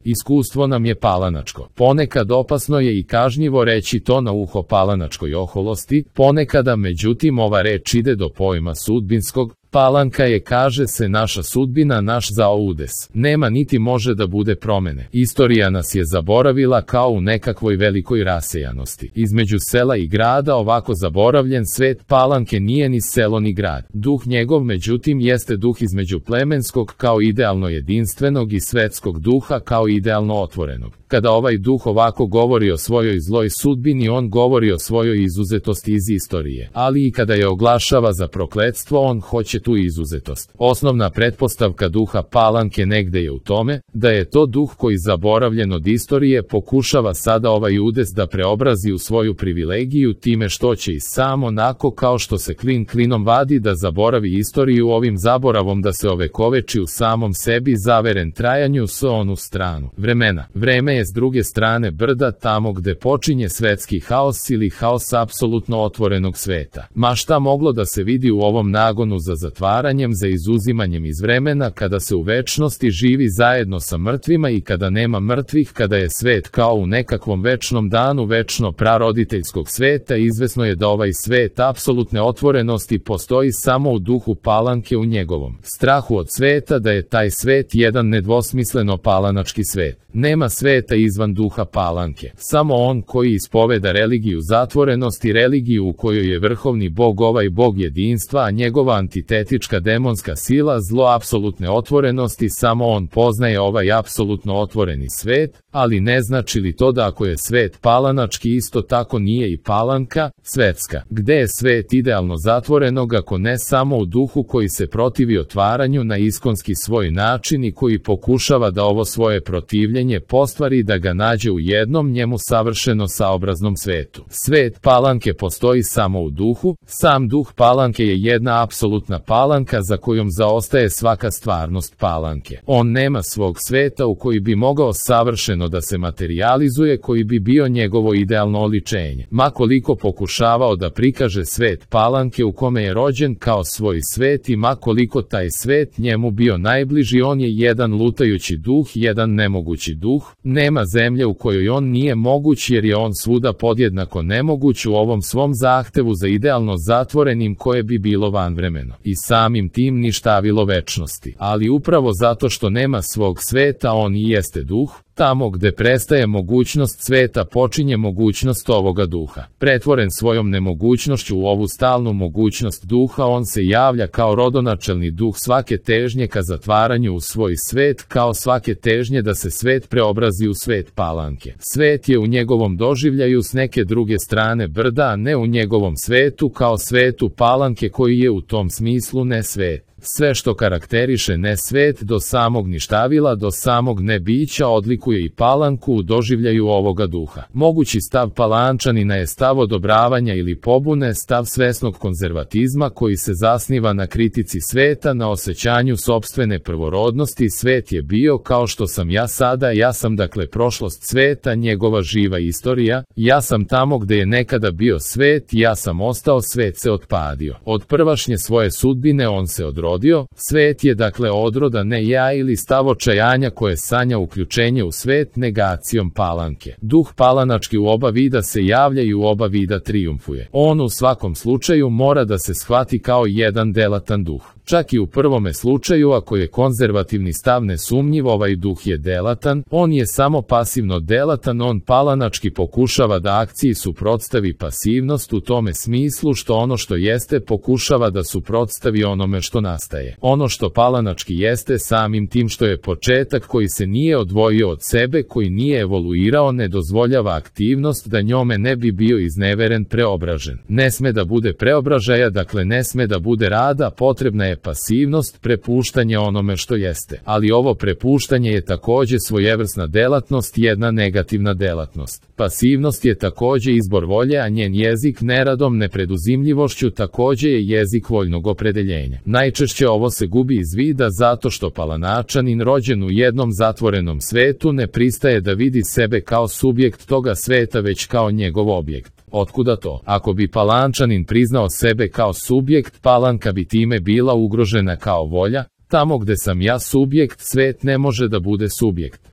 Iskustvo nam je palanačko. Ponekad opasno je i kažnjivo reći to na uho palanačkoj oholosti, ponekada međutim ova reč ide do pojma sudbinskog. Palanka je, kaže se, naša sudbina, naš zaudes. Nema niti može da bude promene. Istorija nas je zaboravila kao u nekakvoj velikoj rasejanosti. Između sela i grada ovako zaboravljen svet Palanke nije ni selo ni grad. Duh njegov međutim jeste duh između plemenskog kao idealno jedinstvenog i svetskog duha kao idealno otvorenog. Kada ovaj duh ovako govori o svojoj zloj sudbini, on govori o svojoj izuzetosti iz istorije. Ali i kada je oglašava za prokletstvo, on hoće tu izuzetost. Osnovna pretpostavka duha Palanke negde je u tome, da je to duh koji zaboravljen od istorije pokušava sada ovaj udes da preobrazi u svoju privilegiju time što će i sam onako kao što se klin klinom vadi da zaboravi istoriju ovim zaboravom da se ovekoveči u samom sebi zaveren trajanju s onu stranu vremena. Vreme je s druge strane brda tamo gde počinje svetski haos ili haos apsolutno otvorenog sveta. Ma šta moglo da se vidi u ovom nagonu za zatvaranjem, za izuzimanjem iz vremena, kada se u večnosti živi zajedno sa mrtvima i kada nema mrtvih, kada je svet kao u nekakvom večnom danu večno praroditeljskog sveta, izvesno je da ovaj svet apsolutne otvorenosti postoji samo u duhu Palanke, u njegovom strahu od sveta, da je taj svet jedan nedvosmisleno palanački svet. Nema sveta izvan duha Palanke. Samo on koji ispoveda religiju zatvorenosti, religiju u kojoj je vrhovni bog ovaj bog jedinstva, a njegova antitetička demonska sila zlo apsolutne otvorenosti, samo on poznaje ovaj apsolutno otvoreni svet, ali ne znači li to da ako je svet palanački isto tako nije i Palanka svetska? Gde je svet idealno zatvorenog ako ne samo u duhu koji se protivi otvaranju na iskonski svoj način i koji pokušava da ovo svoje protivljenje postvari da ga nađe u jednom njemu savršeno saobraznom svetu? Svet Palanke postoji samo u duhu, sam duh Palanke je jedna apsolutna Palanka za kojom zaostaje svaka stvarnost Palanke. On nema svog sveta u koji bi mogao savršeno da se materijalizuje, koji bi bio njegovo idealno oličenje. Ma koliko pokušavao da prikaže svet Palanke u kome je rođen kao svoj svet i ma koliko taj svet njemu bio najbliži, on je jedan lutajući duh, jedan nemogući duh. Nema zemlje u kojoj on nije moguć, jer je on svuda podjednako nemoguć u ovom svom zahtevu za idealno zatvorenim koje bi bilo vanvremeno i samim tim ništavilo večnosti. Ali upravo zato što nema svog sveta, on i jeste duh. Tamo gde prestaje mogućnost sveta počinje mogućnost ovoga duha. Pretvoren svojom nemogućnošću u ovu stalnu mogućnost duha, on se javlja kao rodonačelni duh svake težnje ka zatvaranju u svoj svet, kao svake težnje da se svet preobrazi u svet Palanke. Svet je u njegovom doživljaju s neke druge strane brda, a ne u njegovom svetu kao svetu Palanke koji je u tom smislu ne svet. Sve što karakteriše ne svet do samog ništavila, do samog nebića odlikuje i Palanku u doživljaju ovoga duha. Mogući stav Palančanina je stav odobravanja ili pobune, stav svesnog konzervatizma koji se zasniva na kritici sveta, na osjećanju sopstvene prvorodnosti. Svet je bio kao što sam ja sada, ja sam dakle prošlost sveta, njegova živa istorija, ja sam tamo gde je nekada bio svet, ja sam ostao, svet se otpadio. Od prvašnje svoje sudbine on se odrodio. Svet je dakle odroda ne ja ili stav očajanja koje sanja uključenje u svet negacijom Palanke. Duh palanački u oba vida se javlja i u oba vida trijumfuje. On u svakom slučaju mora da se shvati kao jedan delatan duh. Čak i u prvome slučaju, ako je konzervativni stav nesumnjiv, ovaj duh je delatan, on je samo pasivno delatan, on palanački pokušava da akciji suprotstavi pasivnost u tome smislu što ono što jeste pokušava da suprotstavi onome što nastaje. Ono što palanački jeste samim tim što je početak koji se nije odvojio od sebe, koji nije evoluirao, ne dozvoljava aktivnost da njome ne bi bio izneveren, preobražen. Ne sme da bude preobražaja, dakle ne sme da bude rada, potrebna je pasivnost, prepuštanje onome što jeste. Ali ovo prepuštanje je takođe svojevrsna delatnost, jedna negativna delatnost. Pasivnost je takođe izbor volje, a njen jezik neradom, nepreduzimljivošću takođe je jezik voljnog opredeljenja. Najčešće ovo se gubi iz vida zato što palanačanin rođen u jednom zatvorenom svetu ne pristaje da vidi sebe kao subjekt toga sveta već kao njegov objekt. Otkuda to? Ako bi Palančanin priznao sebe kao subjekt, Palanka bi time bila ugrožena kao volja. Tamo gde sam ja subjekt, svet ne može da bude subjekt.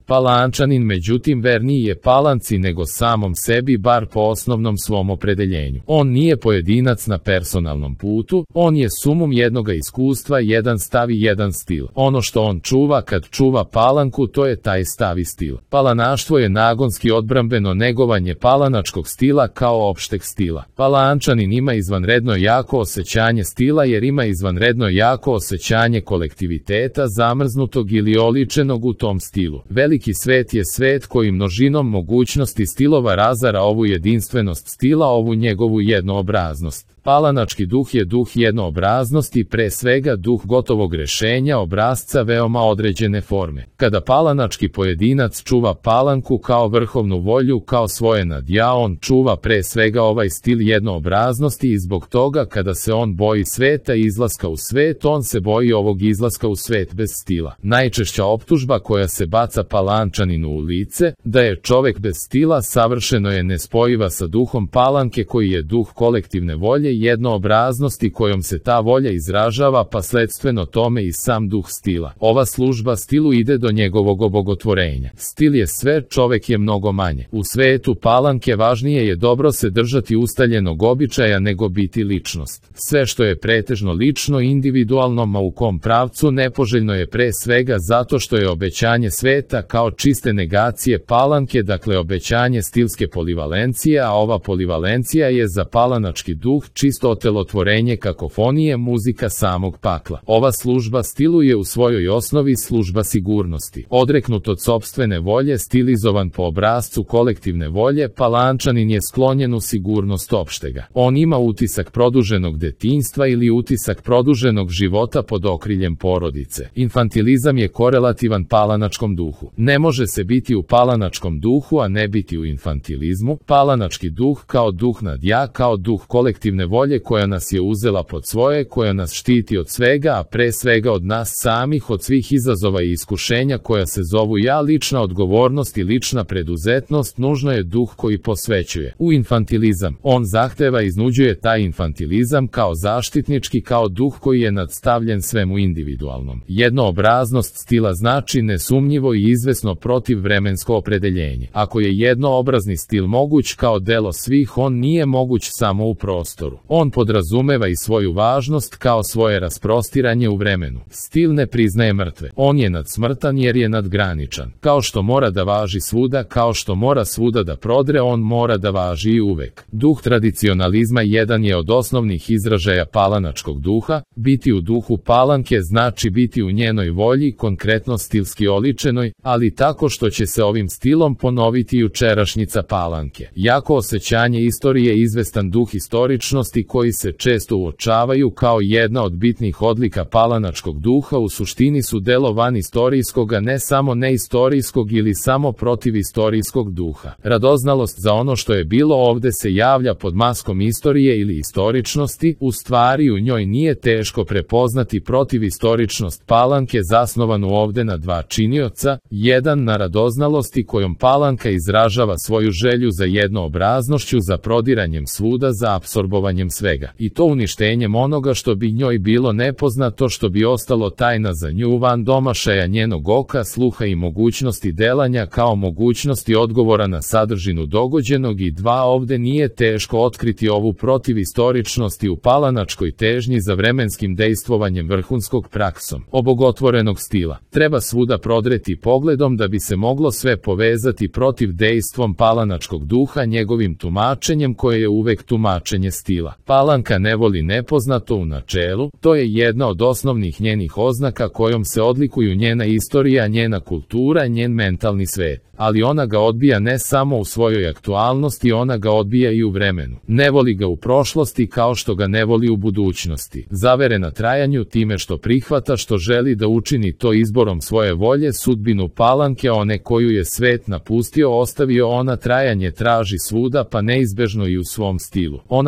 Palančanin međutim verniji je Palanci nego samom sebi, bar po osnovnom svom opredeljenju. On nije pojedinac na personalnom putu, on je sumum jednoga iskustva, jedan stav i jedan stil. Ono što on čuva kad čuva Palanku, to je taj stav i stil. Palanaštvo je nagonski odbrambeno negovanje palanačkog stila kao opšteg stila. Palančanin ima izvanredno jako osjećanje stila jer ima izvanredno jako osjećanje kolektiviteta zamrznutog ili oličenog u tom stilu. Veliki svet je svet koji množinom mogućnosti stilova razara ovu jedinstvenost stila, ovu njegovu jednoobraznost. Palanački duh je duh jednoobraznosti, pre svega duh gotovog rešenja, obrazca veoma određene forme. Kada palanački pojedinac čuva Palanku kao vrhovnu volju, kao svoje nadja, on čuva pre svega ovaj stil jednoobraznosti i zbog toga kada se on boji sveta i izlaska u svet, on se boji ovog izlaska u svet bez stila. Najčešća optužba koja se baca Palančaninu u lice, da je čovek bez stila, savršeno je nespojiva sa duhom Palanke koji je duh kolektivne volje i jednoobraznosti kojom se ta volja izražava, pa sledstveno tome i sam duh stila. Ova služba stilu ide do njegovog obogotvorenja. Stil je sve, čovek je mnogo manje. U svetu Palanke važnije je dobro se držati ustaljenog običaja nego biti ličnost. Sve što je pretežno lično, individualno, ma u kom pravcu, nepoželjno je pre svega zato što je obećanje sveta kao čiste negacije Palanke, dakle obećanje stilske polivalencije, a ova polivalencija je za palanački duh čisto otelotvorenje kakofonije, muzika samog pakla. Ova služba stilu je u svojoj osnovi služba sigurnosti. Odreknut od sopstvene volje, stilizovan po obrascu kolektivne volje, Palančanin je sklonjen u sigurnost opštega. On ima utisak produženog detinjstva ili utisak produženog života pod okriljem porodice. Infantilizam je korelativan palanačkom duhu. Ne može se biti u palanačkom duhu, a ne biti u infantilizmu. Palanački duh kao duh nadja, kao duh kolektivne volje koja nas je uzela pod svoje, koja nas štiti od svega, a pre svega od nas samih, od svih izazova i iskušenja koja se zovu ja, lična odgovornost i lična preduzetnost, nužno je duh koji posvećuje. U infantilizam, on zahteva i iznuđuje taj infantilizam kao zaštitnički, kao duh koji je nadstavljen svemu individualnom. Jednoobraznost stila znači nesumnjivo i izvesno protivvremensko opredeljenje. Ako je jednoobrazni stil moguć kao delo svih, on nije moguć samo u prostoru. On podrazumeva i svoju važnost kao svoje rasprostiranje u vremenu. Stil ne priznaje mrtve. On je nadsmrtan jer je nadgraničan. Kao što mora da važi svuda, kao što mora svuda da prodre, on mora da važi i uvek. Duh tradicionalizma jedan je od osnovnih izražaja palanačkog duha. Biti u duhu Palanke znači biti u njenoj volji, konkretno stilski oličenoj, ali tako što će se ovim stilom ponoviti jučerašnjica Palanke. Jako osjećanje istorije i izvestan duh istoričnosti koji se često uočavaju kao jedna od bitnih odlika palanačkog duha u suštini su delo van istorijskog, a ne samo neistorijskog ili samo protivistorijskog duha. Radoznalost za ono što je bilo ovde se javlja pod maskom istorije ili istoričnosti, u stvari u njoj nije teško prepoznati protivistoričnost Palanke zasnovanu ovde na dva činioca, jedan na radoznalosti kojom Palanka izražava svoju želju za jednoobraznošću, za prodiranjem svuda, za apsorbovanjem svega. I to uništenjem onoga što bi njoj bilo nepoznato, što bi ostalo tajna za nju van domašaja njenog oka, sluha i mogućnosti delanja kao mogućnosti odgovora na sadržinu dogođenog. I dva, ovde nije teško otkriti ovu protivistoričnosti u palanačkoj težnji za vremenskim dejstvovanjem vrhunskog praksom obogotvorenog stila. Treba svuda prodreti pogledom da bi se moglo sve povezati protiv dejstvom palanačkog duha, njegovim tumačenjem koje je uvek tumačenje stila. Palanka ne voli nepoznato u načelu, to je jedna od osnovnih njenih oznaka kojom se odlikuju njena istorija, njena kultura, njen mentalni svet. Ali ona ga odbija ne samo u svojoj aktualnosti, ona ga odbija i u vremenu. Ne voli ga u prošlosti kao što ga ne voli u budućnosti. Zaverena trajanju time što prihvata, što želi da učini to izborom svoje volje, sudbinu Palanke, one koju je svet napustio, ostavio, ona trajanje traži svuda, pa neizbežno i u svom stilu. Ona mora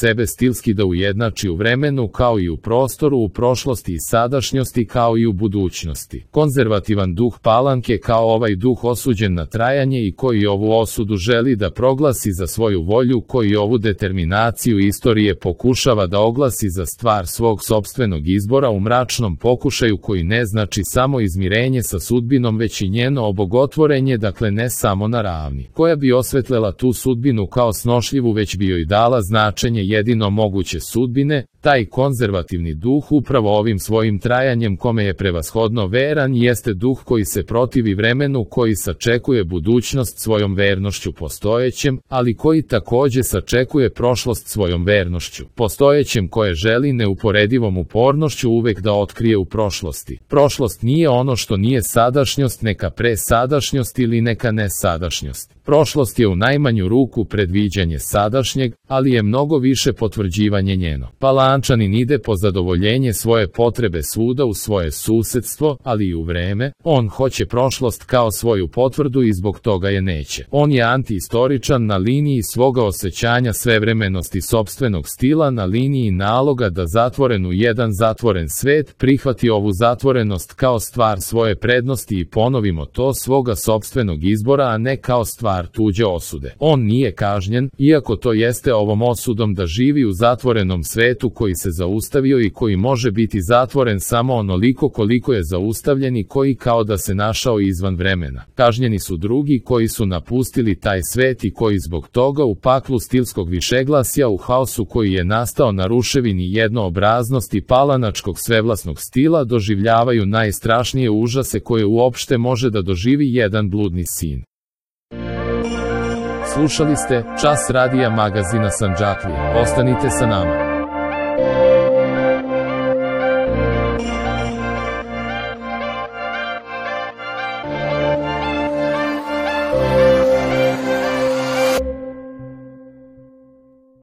sebe stilski da ujednači u vremenu kao i u prostoru, u prošlosti i sadašnjosti kao i u budućnosti. Konzervativan duh Palanke kao ovaj duh osuđen na trajanje i koji ovu osudu želi da proglasi za svoju volju, koji ovu determinaciju istorije pokušava da oglasi za stvar svog sopstvenog izbora u mračnom pokušaju koji ne znači samo izmirenje sa sudbinom već i njeno obogotvorenje, dakle ne samo na ravni, koja bi osvetlela tu sudbinu kao snošljivu već bi joj dala značenje jedino moguće sudbine. Taj konzervativni duh upravo ovim svojim trajanjem kome je prevashodno veran jeste duh koji se protivi vremenu, koji sačekuje budućnost svojom vernošću postojećem, ali koji takođe sačekuje prošlost svojom vernošću postojećem, koje želi neuporedivom upornošću uvek da otkrije u prošlosti. Prošlost nije ono što nije sadašnjost, neka presadašnjost ili neka nesadašnjost. Prošlost je u najmanju ruku predviđanje sadašnjeg, ali je mnogo više potvrđivanje njeno. Palančanin ide po zadovoljenje svoje potrebe svuda u svoje susedstvo, ali i u vreme. On hoće prošlost kao svoju potvrdu i zbog toga je neće. On je antihistoričan na liniji svoga osjećanja svevremenosti sopstvenog stila, na liniji naloga da zatvoren u jedan zatvoren svet prihvati ovu zatvorenost kao stvar svoje prednosti i ponovimo to svoga sopstvenog izbora, a ne kao stvar tuđe osude. On nije kažnjen, iako to jeste ovom osudom da živi u zatvorenom svetu koji se zaustavio i koji može biti zatvoren samo onoliko koliko je zaustavljen i koji kao da se našao izvan vremena. Kažnjeni su drugi koji su napustili taj svet i koji zbog toga u paklu stilskog višeglasja, u haosu koji je nastao na ruševini jednoobraznosti palanačkog svevlasnog stila, doživljavaju najstrašnije užase koje uopšte može da doživi jedan bludni sin. Slušali ste Čas radija magazina Sandžaklija. Ostanite sa nama.